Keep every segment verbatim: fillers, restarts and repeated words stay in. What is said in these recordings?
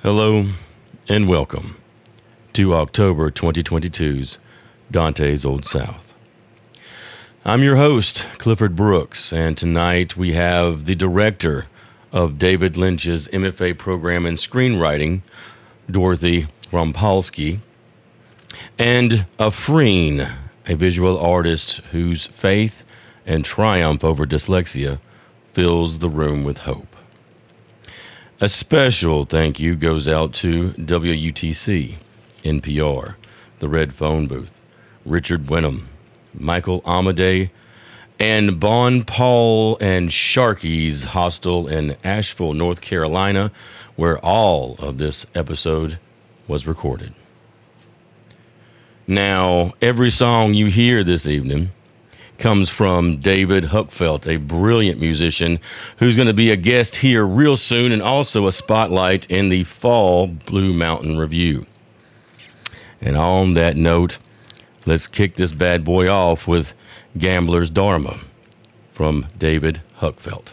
Hello and welcome to October twenty twenty-two's Dante's Old South. I'm your host, Clifford Brooks, and tonight we have the director of David Lynch's M F A program in screenwriting, Dorothy Rompolsky, and Afreen, a visual artist whose faith and triumph over dyslexia fills the room with hope. A special thank you goes out to W U T C, N P R, The Red Phone Booth, Richard Wenham, Michael Amadei, and Bon Paul and Sharky's Hostel in Asheville, North Carolina, where all of this episode was recorded. Now, every song you hear this evening comes from David Huckfelt, a brilliant musician who's going to be a guest here real soon and also a spotlight in the Fall Blue Mountain Review. And on that note, let's kick this bad boy off with Gambler's Dharma from David Huckfelt.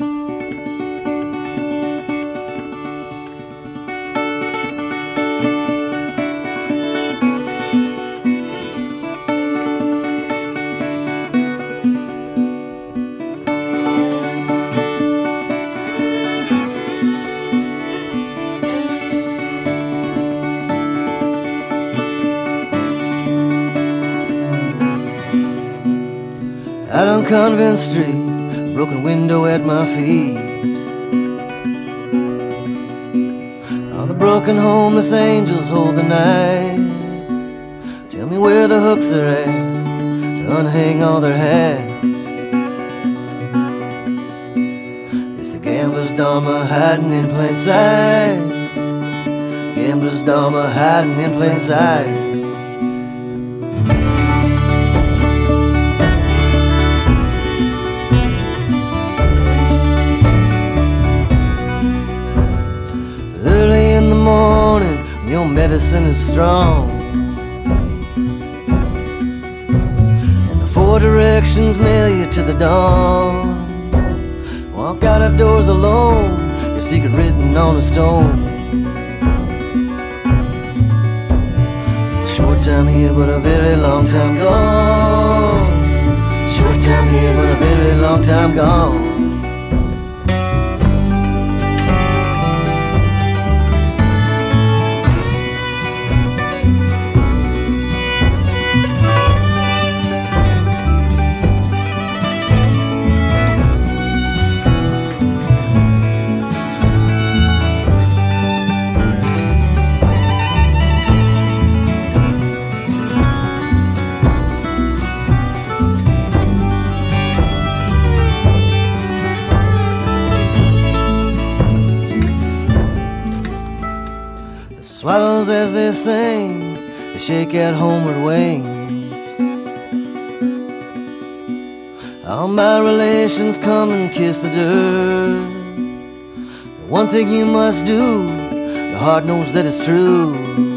Out on Convent Street, broken window at my feet. All the broken homeless angels hold the night. Tell me where the hooks are at to unhang all their hats. It's the gambler's dharma hiding in plain sight. Gambler's dharma hiding in plain sight. Morning, your medicine is strong, and the four directions nail you to the dawn. Walk out of doors alone, your secret written on a stone. It's a short time here but a very long time gone. Short time here but a very long time gone. Swallows as they sing, they shake out homeward wings. All my relations come and kiss the dirt. The one thing you must do, the heart knows that it's true.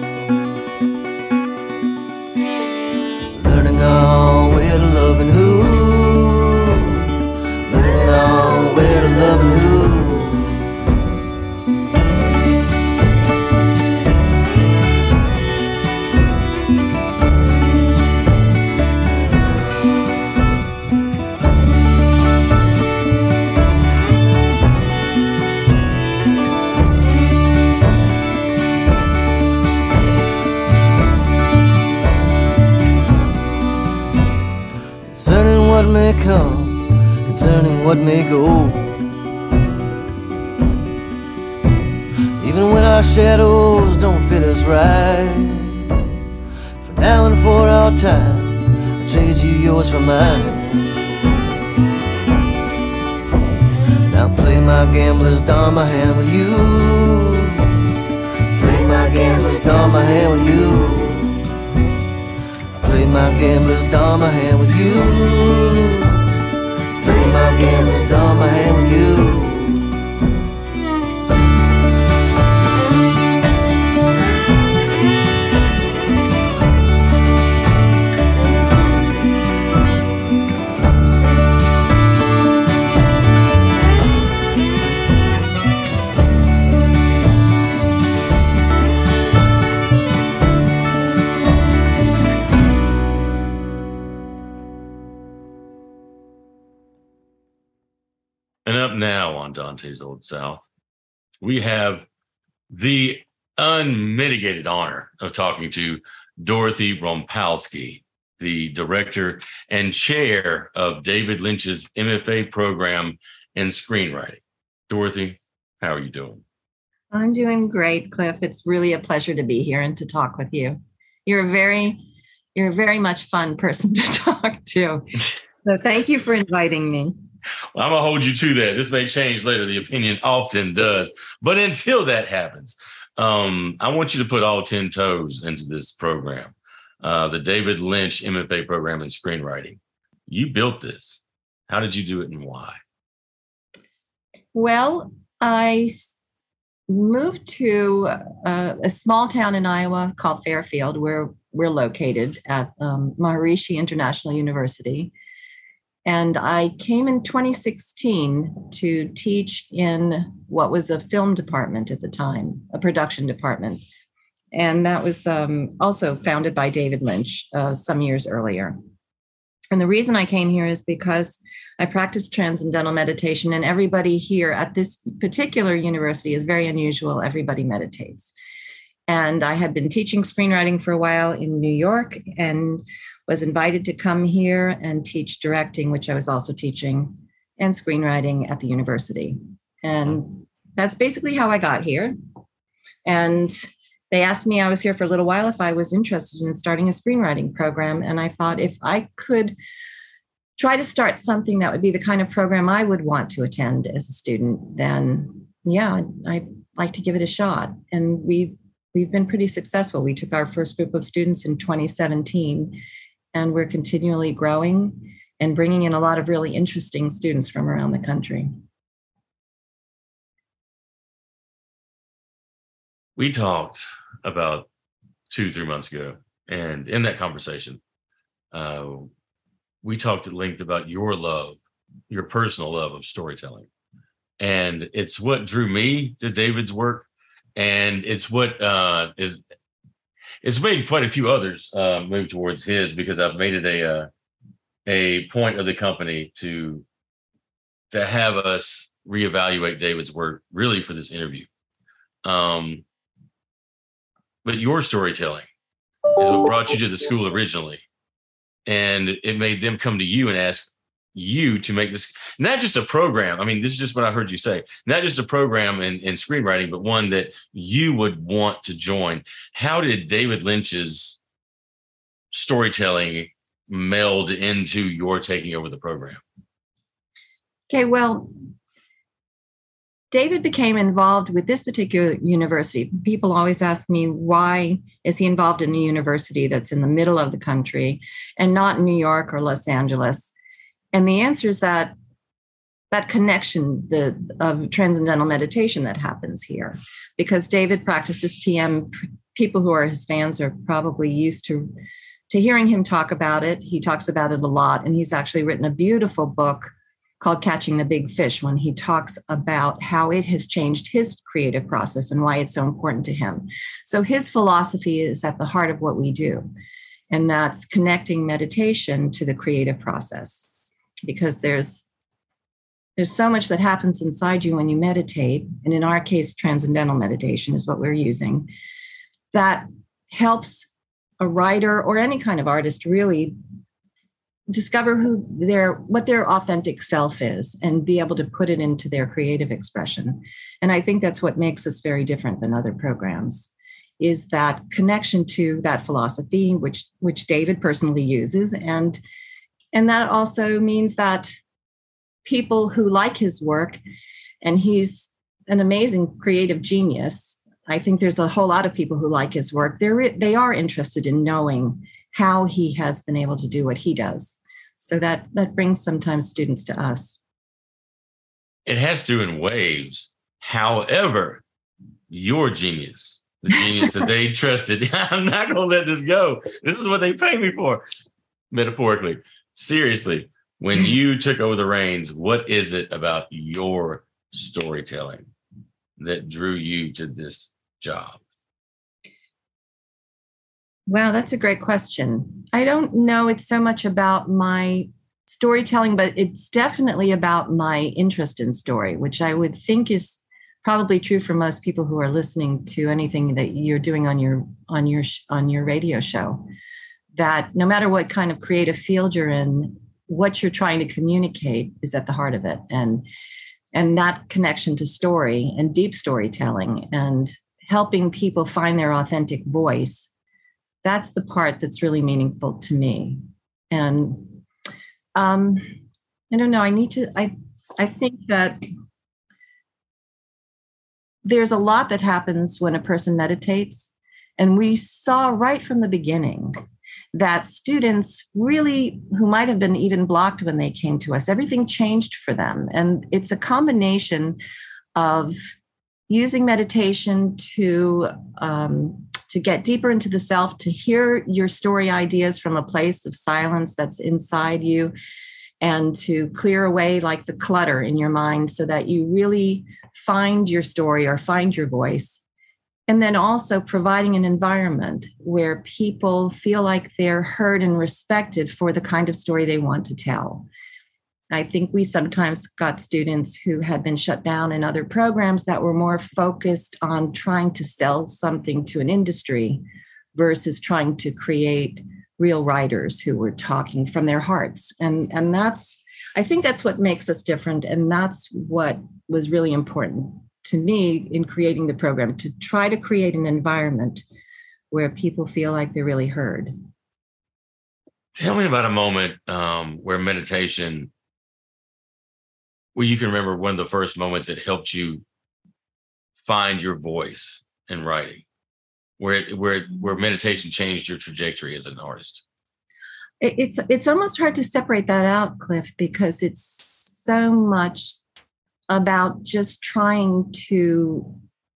Learning all where to love and who. Learning all where to love and who. Concerning what may come, concerning what may go. Even when our shadows don't fit us right, for now and for all time, I'll trade you yours for mine. Now play my gambler's dharma hand with you. Play my gambler's dharma hand with you. Play my gambler's dharma hand with you. Play my gambler's dharma hand with you. up now on Dante's Old South, we have the unmitigated honor of talking to Dorothy Rompalski, the director and chair of David Lynch's M F A program in screenwriting. Dorothy, how are you doing? I'm doing great, Cliff. It's really a pleasure to be here and to talk with you. You're a very, you're a very much fun person to talk to. So thank you for inviting me. Well, I'm going to hold you to that. This may change later. The opinion often does. But until that happens, um, I want you to put all ten toes into this program, uh, the David Lynch M F A program in screenwriting. You built this. How did you do it and why? Well, I moved to uh, a small town in Iowa called Fairfield, where we're located at um, Maharishi International University. And I came in twenty sixteen to teach in what was a film department at the time, a production department. And that was um, also founded by David Lynch uh, some years earlier. And the reason I came here is because I practice transcendental meditation, and everybody here at this particular university is very unusual. Everybody meditates. And I had been teaching screenwriting for a while in New York and was invited to come here and teach directing, which I was also teaching, and screenwriting at the university. And that's basically how I got here. And they asked me, I was here for a little while, if I was interested in starting a screenwriting program. And I thought if I could try to start something that would be the kind of program I would want to attend as a student, then yeah, I'd like to give it a shot. And we, we've been pretty successful. We took our first group of students in twenty seventeen, and we're continually growing and bringing in a lot of really interesting students from around the country. We talked about two, three months ago, and in that conversation, uh, we talked at length about your love, your personal love of storytelling. And it's what drew me to David's work, and it's what uh, is it's made quite a few others uh, move towards his, because I've made it a uh, a point of the company to to have us reevaluate David's work really for this interview. Um, but your storytelling is what brought you to the school originally, and it made them come to you and ask you to make this not just a program. I mean, this is just what I heard you say, not just a program in, in screenwriting, but one that you would want to join. How did David Lynch's storytelling meld into your taking over the program? Okay, well, David became involved with this particular university. People always ask me, why is he involved in a university that's in the middle of the country and not in New York or Los Angeles? And the answer is that that connection the, of transcendental meditation that happens here, because David practices T M. People who are his fans are probably used to, to hearing him talk about it. He talks about it a lot, and he's actually written a beautiful book called Catching the Big Fish, when he talks about how it has changed his creative process and why it's so important to him. So his philosophy is at the heart of what we do, and that's connecting meditation to the creative process. Because there's there's so much that happens inside you when you meditate, and in our case, transcendental meditation is what we're using, that helps a writer or any kind of artist really discover who their what their authentic self is and be able to put it into their creative expression. And I think that's what makes us very different than other programs, is that connection to that philosophy, which which David personally uses. And And that also means that people who like his work, and he's an amazing creative genius. I think there's a whole lot of people who like his work. They're, they are interested in knowing how he has been able to do what he does. So that, that brings sometimes students to us. It has to in waves. However, your genius, the genius that they trusted, I'm not going to let this go. This is what they pay me for, metaphorically. Seriously, when you took over the reins, what is it about your storytelling that drew you to this job? Wow, that's a great question. I don't know it's so much about my storytelling, but it's definitely about my interest in story, which I would think is probably true for most people who are listening to anything that you're doing on your on your on your radio show. That no matter what kind of creative field you're in, what you're trying to communicate is at the heart of it, and and that connection to story and deep storytelling and helping people find their authentic voice. That's the part that's really meaningful to me. And um, I don't know. I need to. I I think that there's a lot that happens when a person meditates, and we saw right from the beginning that students really, who might have been even blocked when they came to us, everything changed for them. And it's a combination of using meditation to um, to get deeper into the self, to hear your story ideas from a place of silence that's inside you, and to clear away like the clutter in your mind so that you really find your story or find your voice. And then also providing an environment where people feel like they're heard and respected for the kind of story they want to tell. I think we sometimes got students who had been shut down in other programs that were more focused on trying to sell something to an industry versus trying to create real writers who were talking from their hearts. And, and that's, I think that's what makes us different. And that's what was really important to me in creating the program, to try to create an environment where people feel like they're really heard. Tell me about a moment um, where meditation, where you can remember one of the first moments that helped you find your voice in writing, where it, where where meditation changed your trajectory as an artist. It's it's almost hard to separate that out, Cliff, because it's so much about just trying to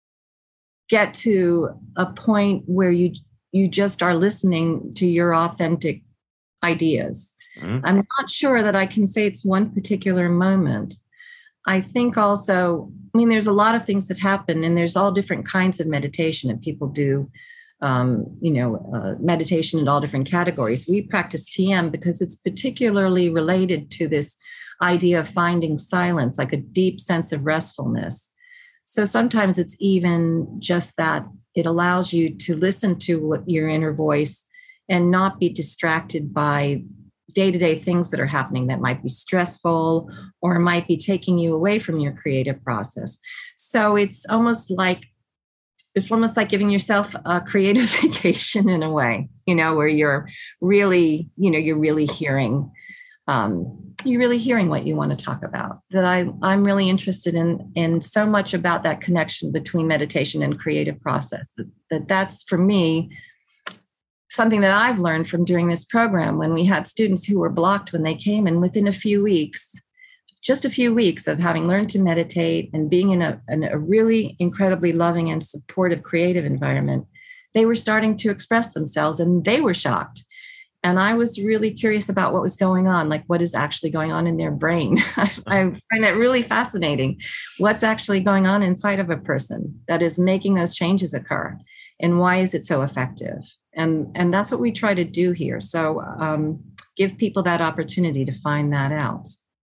get to a point where you you just are listening to your authentic ideas. Mm-hmm. I'm not sure that I can say it's one particular moment. I think also, I mean, there's a lot of things that happen, and there's all different kinds of meditation, and people do, um, you know, uh, meditation in all different categories. We practice T M because it's particularly related to this idea of finding silence, like a deep sense of restfulness. So sometimes it's even just that it allows you to listen to what your inner voice and not be distracted by day-to-day things that are happening that might be stressful or might be taking you away from your creative process. So it's almost like it's almost like giving yourself a creative vacation in a way, you know, where you're really, you know, you're really hearing, um, you're really hearing what you want to talk about. That I, I'm really interested in, in so much about that connection between meditation and creative process. That, that that's for me something that I've learned from doing this program when we had students who were blocked when they came, and within a few weeks, just a few weeks of having learned to meditate and being in a, in a really incredibly loving and supportive creative environment, they were starting to express themselves, and they were shocked. And I was really curious about what was going on, like what is actually going on in their brain. I, I find that really fascinating. What's actually going on inside of a person that is making those changes occur, and why is it so effective? And, and that's what we try to do here. So um, give people that opportunity to find that out.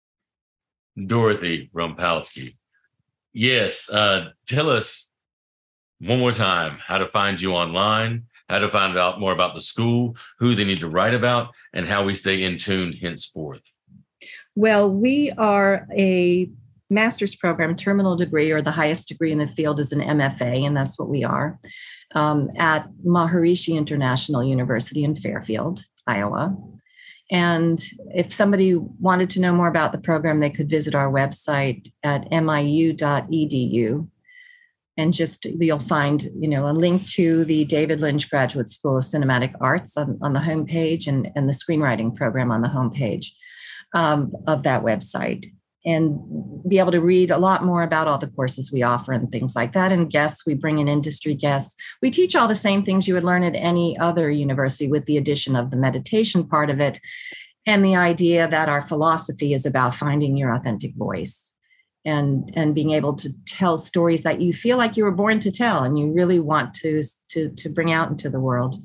Dorothy Rumpalski. Yes. Uh, tell us one more time how to find you online, how to find out more about the school, who they need to write about, and how we stay in tune henceforth. Well, we are a master's program, terminal degree, or the highest degree in the field is an M F A, and that's what we are, um, at Maharishi International University in Fairfield, Iowa. And if somebody wanted to know more about the program, they could visit our website at M I U dot E D U. And just, you'll find, you know, a link to the David Lynch Graduate School of Cinematic Arts on, on the homepage, and, and the screenwriting program on the homepage um, of that website. And be able to read a lot more about all the courses we offer and things like that. And guests, we bring in industry guests. We teach all the same things you would learn at any other university, with the addition of the meditation part of it, and the idea that our philosophy is about finding your authentic voice and, and being able to tell stories that you feel like you were born to tell and you really want to, to, to bring out into the world.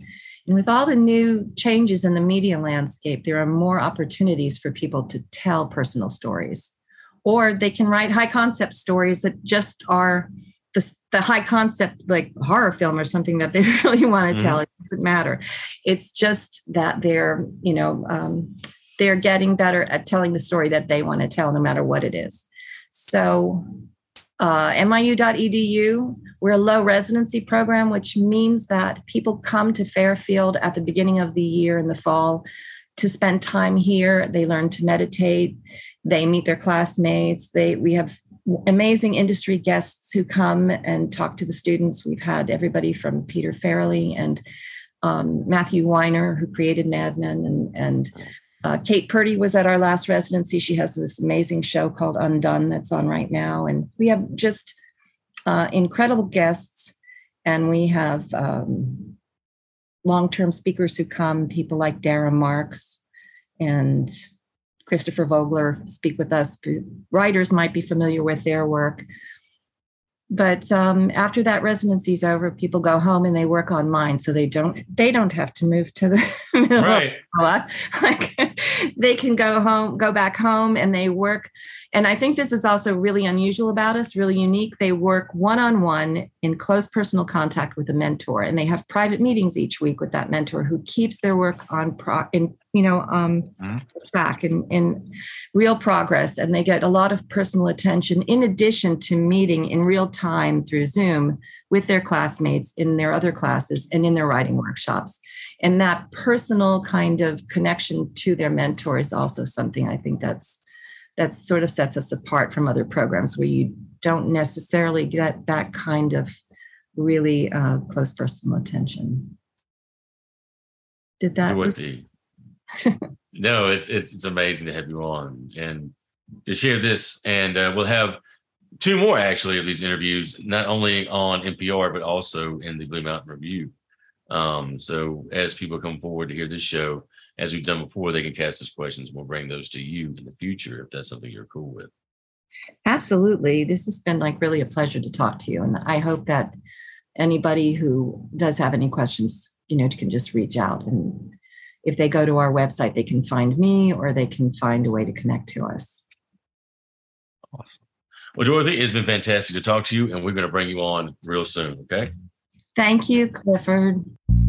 And with all the new changes in the media landscape, there are more opportunities for people to tell personal stories. Or they can write high concept stories that just are the, the high concept, like horror film or something that they really want to mm-hmm. tell. It doesn't matter. It's just that they're, you know, um, they're getting better at telling the story that they want to tell, no matter what it is. So uh, M I U dot E D U, we're a low residency program, which means that people come to Fairfield at the beginning of the year in the fall to spend time here. They learn to meditate. They meet their classmates. They we have amazing industry guests who come and talk to the students. We've had everybody from Peter Farrelly and um, Matthew Weiner, who created Mad Men, and, and uh, Kate Purdy was at our last residency. She has this amazing show called Undone that's on right now. And we have just uh, incredible guests. And we have um, long-term speakers who come, people like Dara Marks and Christopher Vogler speak with us. Writers might be familiar with their work. But um, after that residency is over, people go home and they work online, so they don't they don't have to move to the middle right. of like, they can go home, go back home, and they work. And I think this is also really unusual about us, really unique. They work one-on-one in close personal contact with a mentor, and they have private meetings each week with that mentor who keeps their work on pro in you know um, mm-hmm. track in in real progress, and they get a lot of personal attention in addition to meeting in real time through Zoom with their classmates in their other classes and in their writing workshops. And that personal kind of connection to their mentor is also something I think that's that sort of sets us apart from other programs where you don't necessarily get that kind of really uh, close personal attention. Did that? It would be. No, it's, it's it's amazing to have you on and to share this. And uh, we'll have two more actually of these interviews, not only on N P R, but also in the Blue Mountain Review. Um, so as people come forward to hear this show, as we've done before, they can cast us questions. We'll bring those to you in the future if that's something you're cool with. Absolutely. This has been like really a pleasure to talk to you. And I hope that anybody who does have any questions, you know, can just reach out. And if they go to our website, they can find me or they can find a way to connect to us. Awesome. Well, Dorothy, it's been fantastic to talk to you, and we're going to bring you on real soon. Okay. Thank you, Clifford.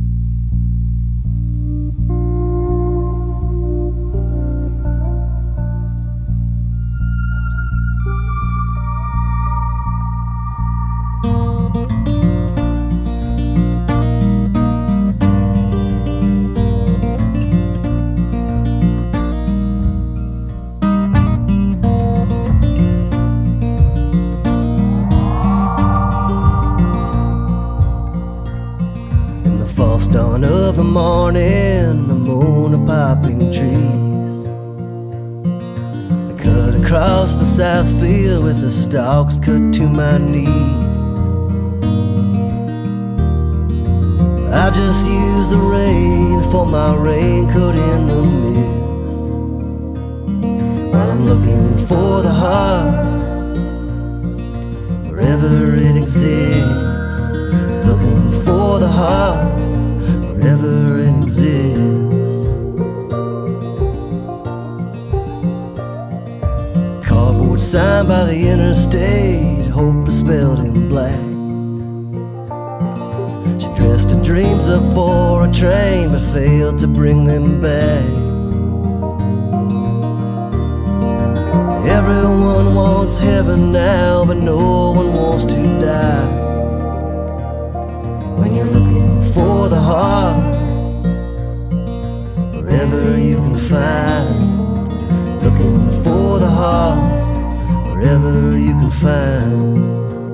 Dawn of the morning, the moon of popping trees. I cut across the south field with the stalks cut to my knees. I just use the rain for my raincoat in the mist, while I'm looking for the heart wherever it exists. Looking for the heart wherever it exists. Cardboard sign by the interstate, hope is spelled in black. She dressed her dreams up for a train, but failed to bring them back. Everyone wants heaven now, but no one wants to die. When you're looking for the heart wherever you can find, looking for the heart wherever you can find.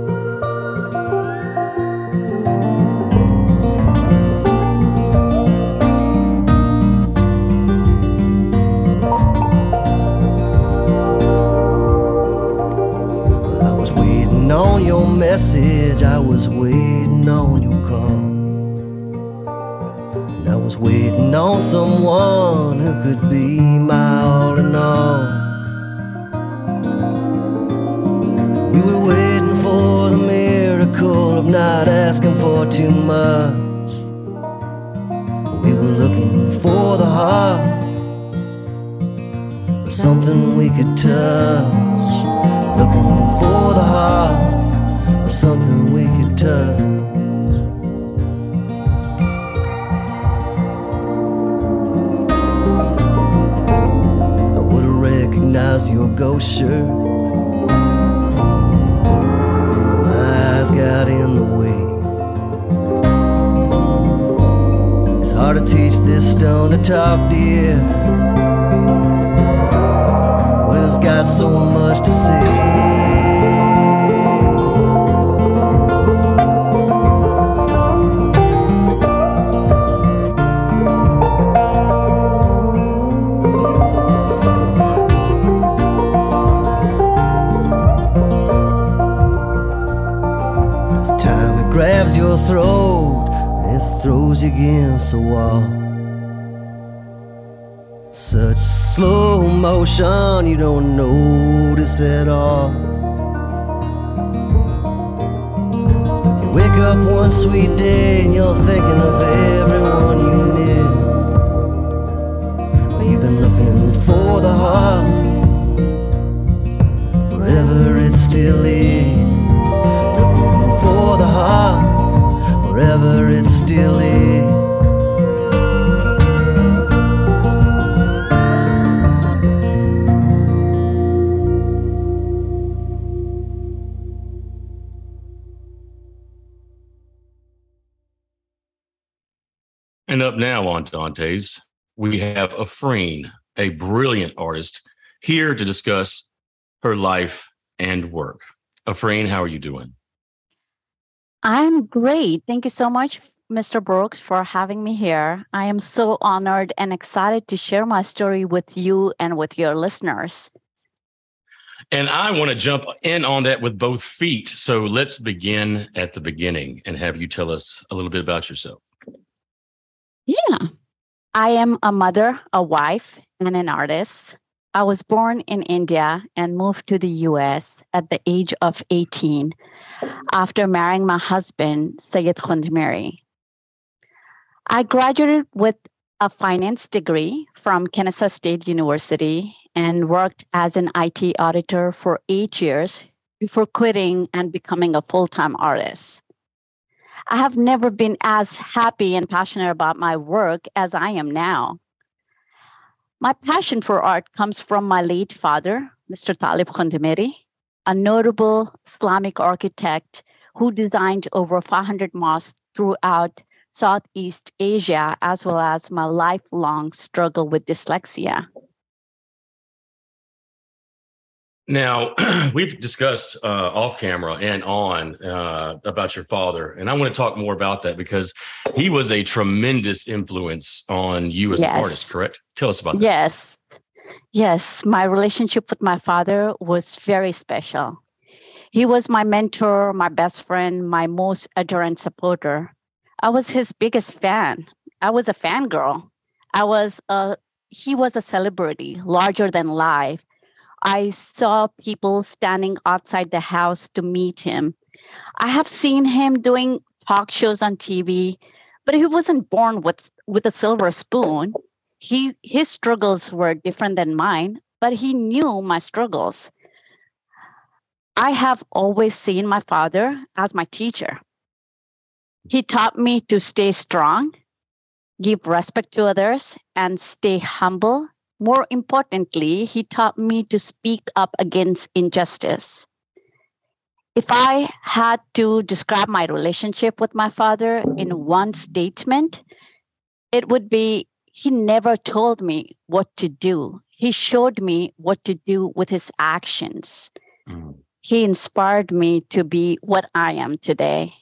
Well, I was waiting on your message, I was waiting on your call. I was waiting on someone who could be my all in all. We were waiting for the miracle of not asking for too much, for the heart, something we could touch. Looking for the heart, or something we could touch. I would've recognized your ghost shirt, but my eyes got in the way. It's hard to teach this stone to talk, dear, when it's got so much to say. Grabs your throat and it throws you against the wall. Such slow motion you don't notice at all. You wake up one sweet day and you're thinking of everyone you miss. Well, you've been looking for the heart, wherever it still is. For the heart, wherever it still is. And up now on Dante's, we have Afreen, a brilliant artist, here to discuss her life and work. Afreen, how are you doing? I'm great. Thank you so much, Mister Brooks, for having me here. I am so honored and excited to share my story with you and with your listeners. And I want to jump in on that with both feet. So let's begin at the beginning and have you tell us a little bit about yourself. Yeah. I am a mother, a wife, and an artist. I was born in India and moved to the U S at the age of eighteen. After marrying my husband, Syed Khundmeri. I graduated with a finance degree from Kennesaw State University and worked as an I T auditor for eight years before quitting and becoming a full-time artist. I have never been as happy and passionate about my work as I am now. My passion for art comes from my late father, Mister Talib Khundmeri, a notable Islamic architect who designed over five hundred mosques throughout Southeast Asia, as well as my lifelong struggle with dyslexia. Now, we've discussed uh, off camera and on uh, about your father, and I want to talk more about that because he was a tremendous influence on you as Yes. an artist, correct? Tell us about that. Yes. Yes, my relationship with my father was very special. He was my mentor, my best friend, my most adorant supporter. I was his biggest fan. I was a fangirl. I was a, he was a celebrity, larger than life. I saw people standing outside the house to meet him. I have seen him doing talk shows on T V, but he wasn't born with, with a silver spoon. He, his struggles were different than mine, but he knew my struggles. I have always seen my father as my teacher. He taught me to stay strong, give respect to others, and stay humble. More importantly, he taught me to speak up against injustice. If I had to describe my relationship with my father in one statement, it would be he never told me what to do. He showed me what to do with his actions. Mm. He inspired me to be what I am today.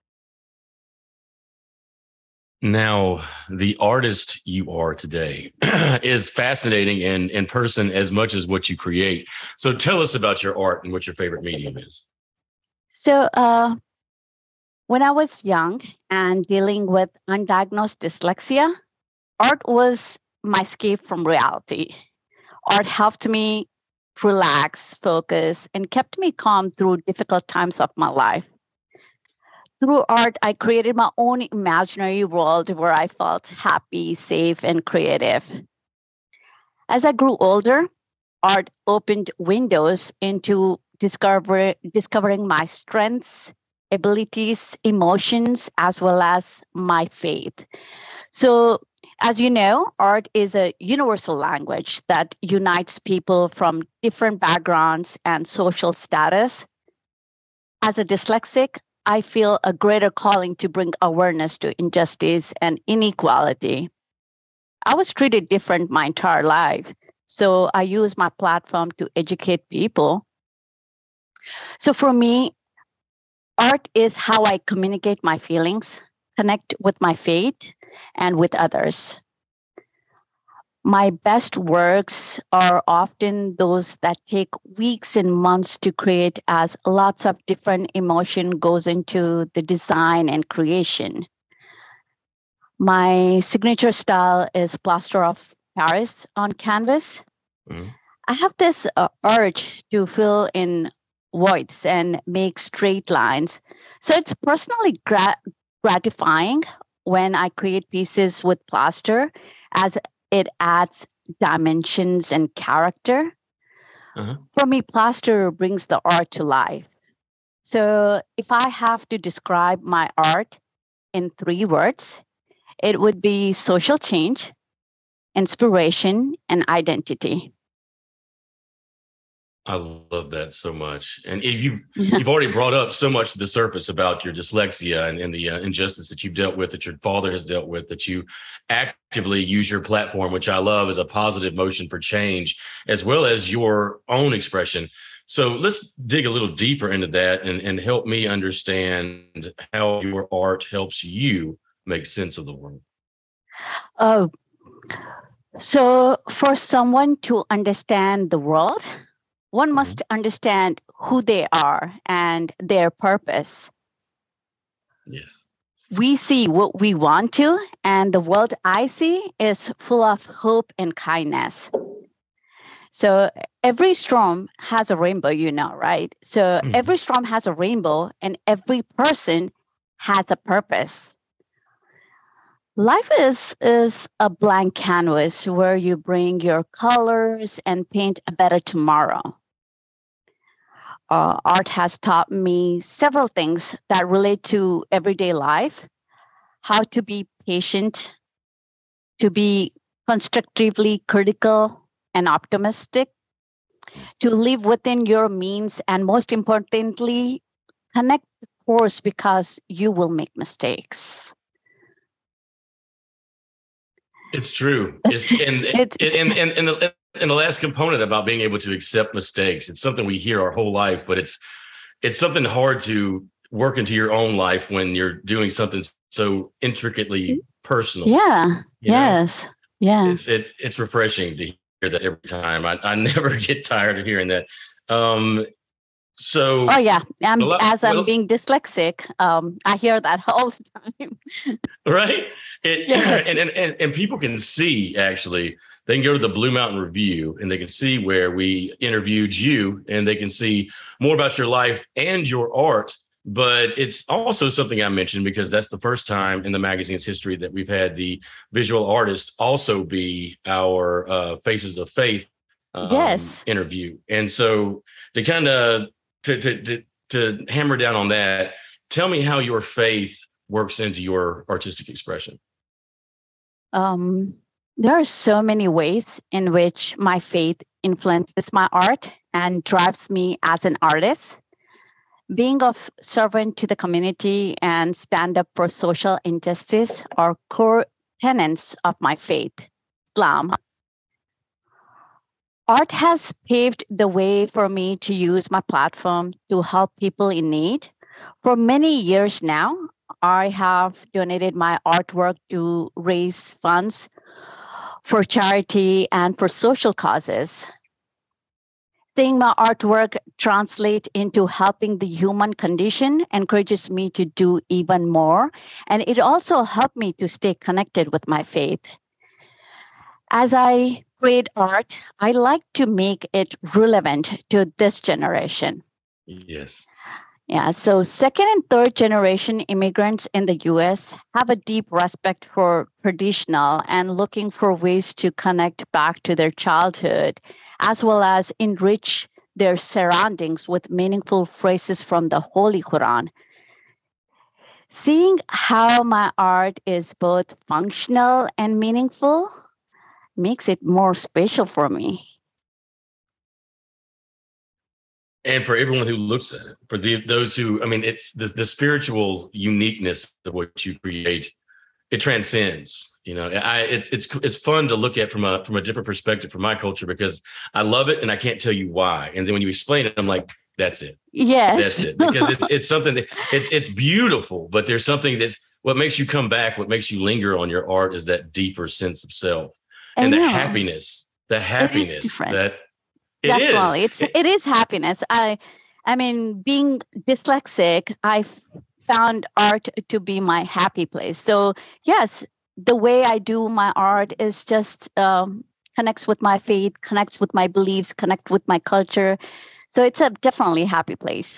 Now, the artist you are today is fascinating in, in person as much as what you create. So tell us about your art and what your favorite medium is. So uh, when I was young and dealing with undiagnosed dyslexia, art was my escape from reality. Art helped me relax, focus, and kept me calm through difficult times of my life. through art, I created my own imaginary world where I felt happy, safe, and creative. As I grew older, art opened windows into discover, discovering my strengths, abilities, emotions, as well as my faith. So, as you know, art is a universal language that unites people from different backgrounds and social status. As a dyslexic, I feel a greater calling to bring awareness to injustice and inequality. I was treated different my entire life, so I use my platform to educate people. So for me, art is how I communicate my feelings, connect with my faith, and with others. My best works are often those that take weeks and months to create, as lots of different emotion goes into the design and creation. My signature style is plaster of Paris on canvas. Mm-hmm. I have this uh, urge to fill in voids and make straight lines. So it's personally gra- gratifying when I create pieces with plaster, as it adds dimensions and character. Uh-huh. For me, plaster brings the art to life. So if I have to describe my art in three words, it would be social change, inspiration, and identity. I love that so much. And if you've, yeah. you've already brought up so much to the surface about your dyslexia and, and the uh, injustice that you've dealt with, that your father has dealt with, that you actively use your platform, which I love as a positive motion for change, as well as your own expression. So let's dig a little deeper into that and, and help me understand how your art helps you make sense of the world. Oh, so for someone to understand the world, one must understand who they are and their purpose. Yes. We see what we want to, and the world I see is full of hope and kindness. So every storm has a rainbow, you know, right? So mm. every storm has a rainbow, and every person has a purpose. Life is, is a blank canvas where you bring your colors and paint a better tomorrow. Uh, art has taught me several things that relate to everyday life: how to be patient, to be constructively critical and optimistic, to live within your means, and most importantly, connect the course, because you will make mistakes. It's true. It's, and, it's, and, and, and, the, and the last component about being able to accept mistakes, it's something we hear our whole life, but it's it's something hard to work into your own life when you're doing something so intricately personal. Yeah. You yes. Know? Yeah. It's it's it's refreshing to hear that every time. I, I never get tired of hearing that. Um, so. Oh yeah. I'm, lot, as I'm well, being dyslexic, um, I hear that all the time. Right. It, yes. and, and and and people can see, actually. They can go to the Blue Mountain Review and they can see where we interviewed you, and they can see more about your life and your art. But it's also something I mentioned because that's the first time in the magazine's history that we've had the visual artist also be our uh, Faces of Faith um, yes. interview. And so to kind of to, to to to hammer down on that, tell me how your faith works into your artistic expression. Um. There are so many ways in which my faith influences my art and drives me as an artist. Being of servant to the community and stand up for social injustice are core tenets of my faith, Islam. Art has paved the way for me to use my platform to help people in need. For many years now, I have donated my artwork to raise funds for charity and for social causes. Seeing my artwork translate into helping the human condition encourages me to do even more, and it also helped me to stay connected with my faith. As I create art, I like to make it relevant to this generation. Yes. Yeah, so second and third generation immigrants in the U S have a deep respect for traditional and looking for ways to connect back to their childhood, as well as enrich their surroundings with meaningful phrases from the Holy Quran. Seeing how my art is both functional and meaningful makes it more special for me. And for everyone who looks at it, for the, those who, I mean, it's the, the spiritual uniqueness of what you create. It transcends. You know, I it's it's it's fun to look at from a from a different perspective from my culture because I love it and I can't tell you why. And then when you explain it, I'm like, that's it. Yes, that's it. Because it's it's something that it's it's beautiful, but there's something that's what makes you come back. What makes you linger on your art is that deeper sense of self and the happiness, the happiness that. It Definitely. is. It's it is happiness. I I mean, being dyslexic, I f- found art to be my happy place. So yes, the way I do my art is just um, connects with my faith, connects with my beliefs, connect with my culture. So it's a definitely happy place.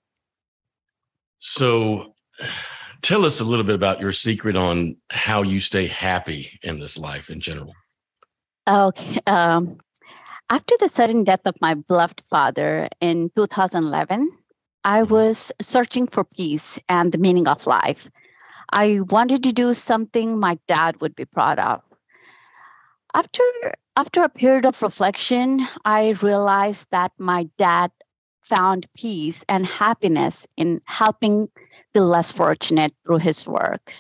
So tell us a little bit about your secret on how you stay happy in this life in general. Okay. Um, After the sudden death of my beloved father in two thousand eleven, I was searching for peace and the meaning of life. I wanted to do something my dad would be proud of. After, after a period of reflection, I realized that my dad found peace and happiness in helping the less fortunate through his work.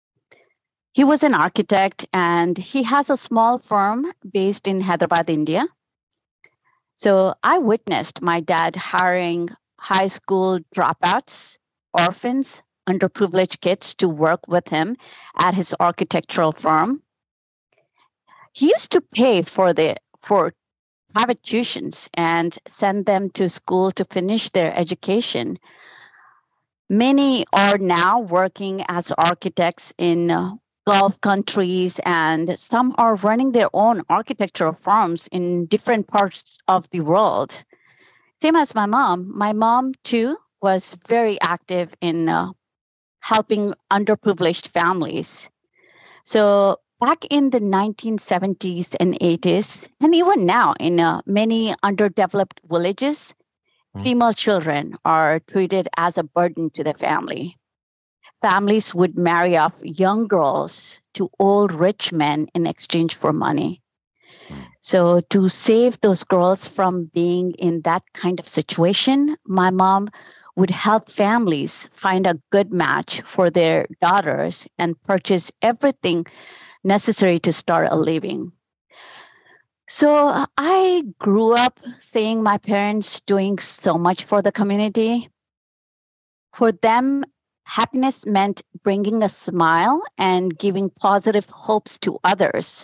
He was an architect and he has a small firm based in Hyderabad, India. So I witnessed my dad hiring high school dropouts, orphans, underprivileged kids to work with him at his architectural firm. He used to pay for the for private tuitions and send them to school to finish their education. Many are now working as architects in uh, Gulf countries, and some are running their own architectural firms in different parts of the world. Same as my mom. My mom, too, was very active in uh, helping underprivileged families. So back in the nineteen seventies and eighties, and even now in uh, many underdeveloped villages, mm. female children are treated as a burden to the family. Families would marry off young girls to old rich men in exchange for money. So to save those girls from being in that kind of situation, my mom would help families find a good match for their daughters and purchase everything necessary to start a living. So I grew up seeing my parents doing so much for the community. For them, happiness meant bringing a smile and giving positive hopes to others.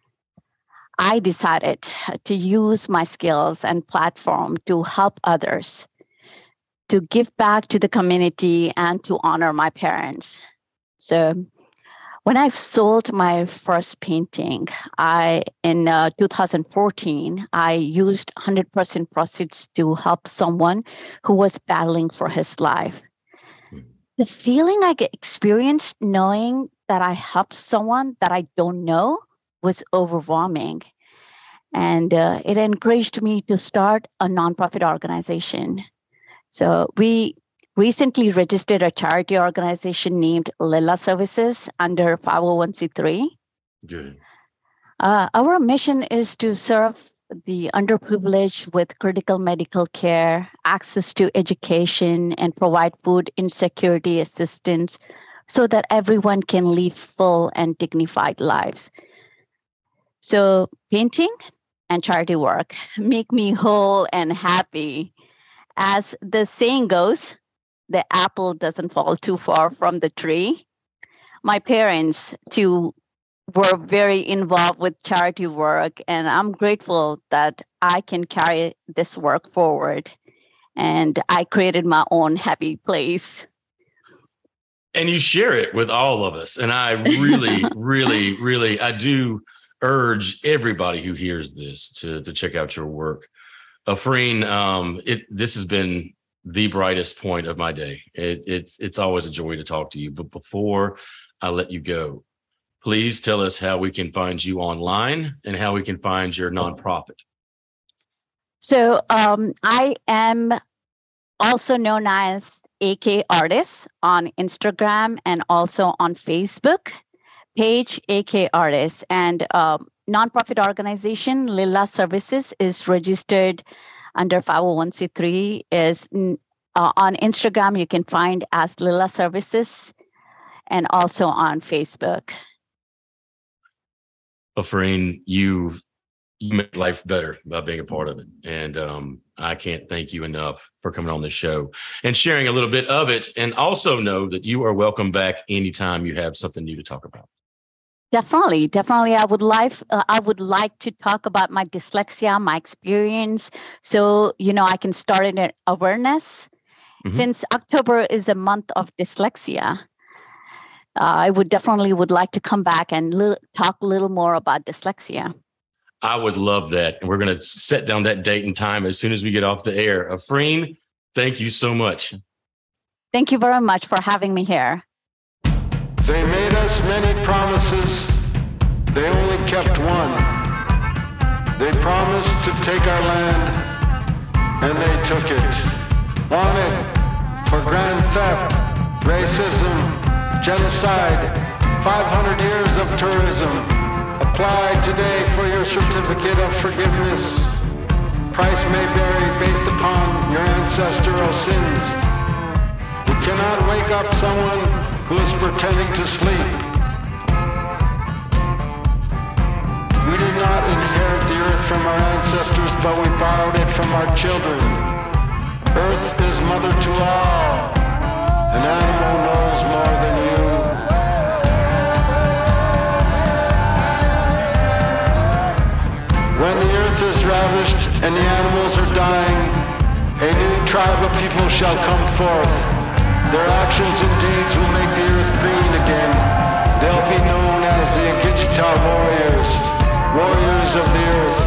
I decided to use my skills and platform to help others, to give back to the community and to honor my parents. So when I sold my first painting, I in uh, two thousand fourteen, I used one hundred percent proceeds to help someone who was battling for his life. The feeling I experienced knowing that I helped someone that I don't know was overwhelming. And uh, it encouraged me to start a nonprofit organization. So we recently registered a charity organization named Lila Services under five oh one c three. Good. Uh, our mission is to serve the underprivileged with critical medical care, access to education, and provide food insecurity assistance so that everyone can live full and dignified lives. So painting and charity work make me whole and happy. As the saying goes, the apple doesn't fall too far from the tree. My parents, too, were very involved with charity work, and I'm grateful that I can carry this work forward. And I created my own happy place. And you share it with all of us. And I really, really, really, I do urge everybody who hears this to, to check out your work. Afreen, um, it, this has been the brightest point of my day. It, it's it's always a joy to talk to you. But before I let you go, please tell us how we can find you online and how we can find your nonprofit. So um, I am also known as A K Artists on Instagram and also on Facebook page A K Artists. And um, nonprofit organization Lila Services is registered under five oh one c three. Is uh, on Instagram you can find as Lila Services, and also on Facebook. Afreen, you you make life better by being a part of it. And um, I can't thank you enough for coming on the show and sharing a little bit of it. And also know that you are welcome back anytime you have something new to talk about. Definitely, definitely. I would like, uh, I would like to talk about my dyslexia, my experience. So, you know, I can start an awareness. Mm-hmm. Since October is a month of dyslexia, uh, I would definitely would like to come back and li- talk a little more about dyslexia. I would love that. And we're going to set down that date and time as soon as we get off the air. Afreen, thank you so much. Thank you very much for having me here. They made us many promises. They only kept one. They promised to take our land, and they took it. Wanted for grand theft, racism, genocide, five hundred years of tourism. Apply today for your certificate of forgiveness. Price may vary based upon your ancestral sins. You cannot wake up someone who is pretending to sleep. We did not inherit the earth from our ancestors, but we borrowed it from our children. Earth is mother to all. An animal knows more than you. When the earth is ravished and the animals are dying, a new tribe of people shall come forth. Their actions and deeds will make the earth green again. They'll be known as the Agitchita warriors, warriors of the earth.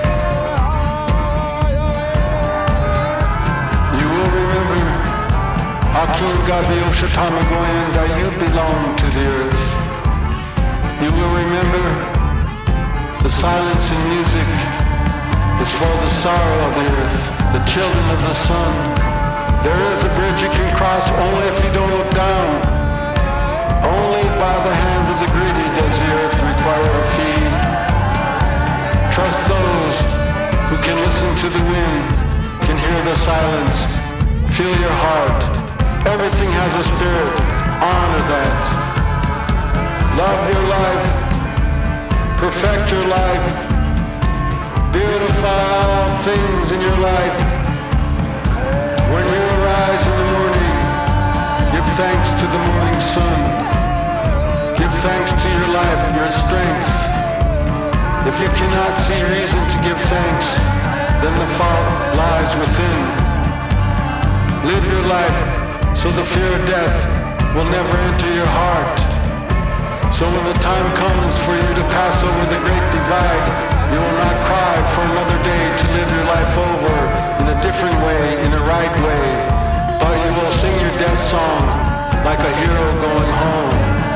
You will remember, Akin Gabi Oshatamagoyan, that you belong to the earth. You will remember the silence in music is for the sorrow of the earth, the children of the sun. There is a bridge you can cross only if you don't look down. Only by the hands of the greedy does the earth require a fee. Trust those who can listen to the wind, can hear the silence, feel your heart. Everything has a spirit. Honor that. Love your life. Perfect your life. Beautify all things in your life. When you arise in the morning, give thanks to the morning sun. Give thanks to your life, your strength. If you cannot see reason to give thanks, then the fault lies within. Live your life so the fear of death will never enter your heart. So when the time comes for you to pass over the great divide, you will not cry for another day to live your life over in a different way, in a right way, but you will sing your death song like a hero going home.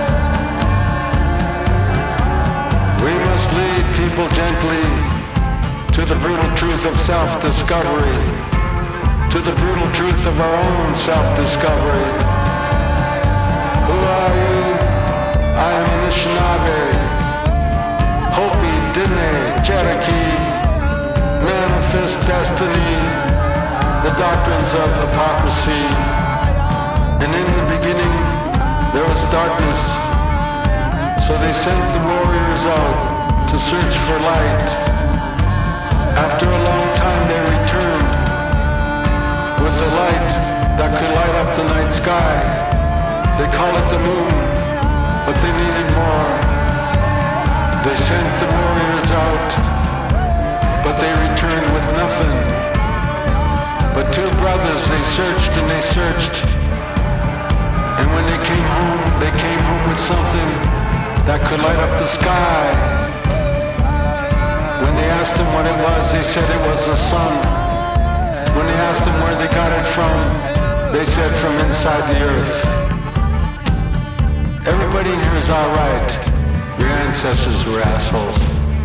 We must lead people gently to the brutal truth of self-discovery, to the brutal truth of our own self-discovery. Who are you? I am Anishinaabe, Hopi, Diné, Cherokee, manifest destiny, the doctrines of hypocrisy. And in the beginning, there was darkness, so they sent the warriors out to search for light. After a long time, they returned with a light that could light up the night sky. They call it the moon. But they needed more. They sent the warriors out, but they returned with nothing. But two brothers, they searched and they searched. And when they came home, they came home with something that could light up the sky. When they asked them what it was, they said it was the sun. When they asked them where they got it from, they said from inside the earth. Everybody in here is all right. Your ancestors were assholes.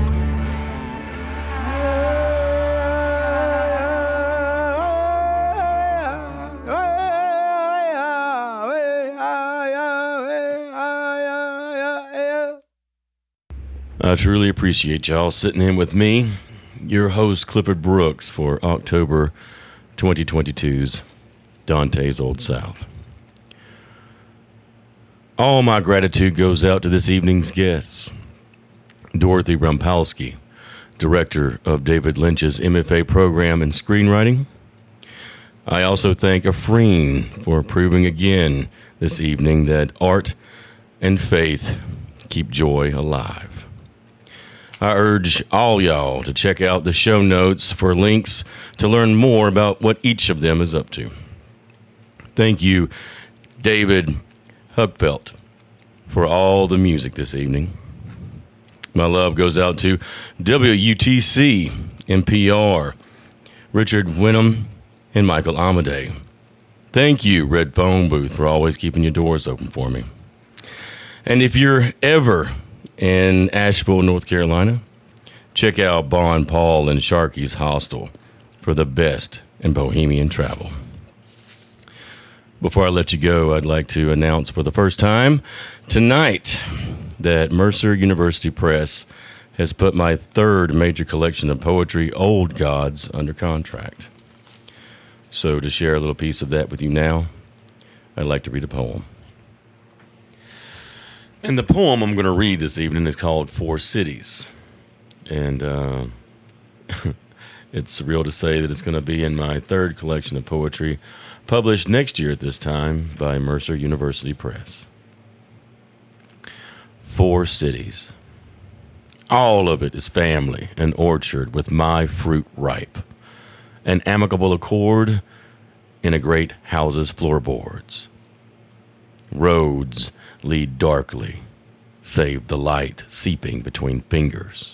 I truly appreciate y'all sitting in with me, your host Clifford Brooks, for October twenty twenty-two's Dante's Old South. All my gratitude goes out to this evening's guests. Dorothy Rumpalski, director of David Lynch's M F A program in screenwriting. I also thank Afreen for proving again this evening that art and faith keep joy alive. I urge all y'all to check out the show notes for links to learn more about what each of them is up to. Thank you, David Hugfeld, for all the music this evening. My love goes out to W U T C, N P R, Richard Wenham, and Michael Amadei. Thank you, Red Phone Booth, for always keeping your doors open for me. And if you're ever in Asheville, North Carolina, check out Bon Paul and Sharky's Hostel for the best in bohemian travel. Before I let you go, I'd like to announce for the first time tonight that Mercer University Press has put my third major collection of poetry, Old Gods, under contract. So to share a little piece of that with you now, I'd like to read a poem. And the poem I'm going to read this evening is called Four Cities. And uh, it's surreal to say that it's going to be in my third collection of poetry, published next year at this time by Mercer University Press. Four cities. All of it is family, an orchard with my fruit ripe, an amicable accord in a great house's floorboards. Roads lead darkly, save the light seeping between fingers.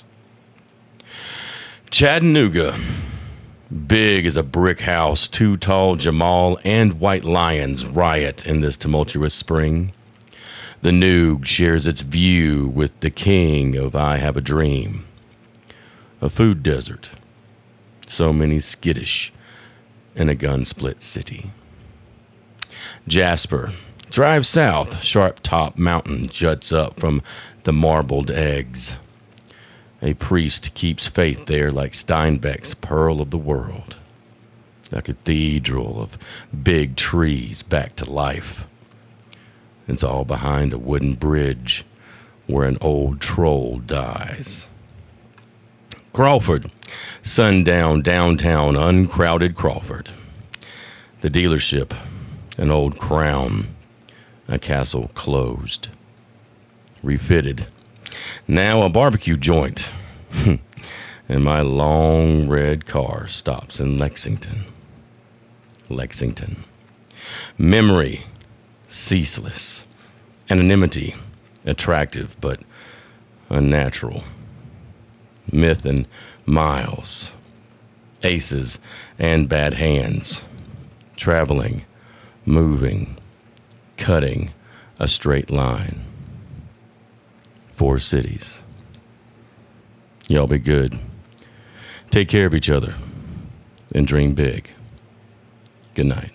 Chattanooga, big as a brick house, two tall Jamal and white lions riot in this tumultuous spring. The Noog shares its view with the king of I Have a Dream. A food desert, so many skittish in a gun-split city. Jasper, drive south, Sharp Top Mountain juts up from the marbled eggs. A priest keeps faith there like Steinbeck's Pearl of the World. A cathedral of big trees back to life. It's all behind a wooden bridge where an old troll dies. Crawford, sundown, downtown, uncrowded Crawford. The dealership, an old crown, a castle closed. Refitted. Now a barbecue joint. And my long red car stops in Lexington. Lexington. Memory, ceaseless. Anonymity, attractive but unnatural. Myth and miles. Aces and bad hands. Traveling, moving, cutting a straight line. Four cities. Y'all be good. Take care of each other and dream big. Good night.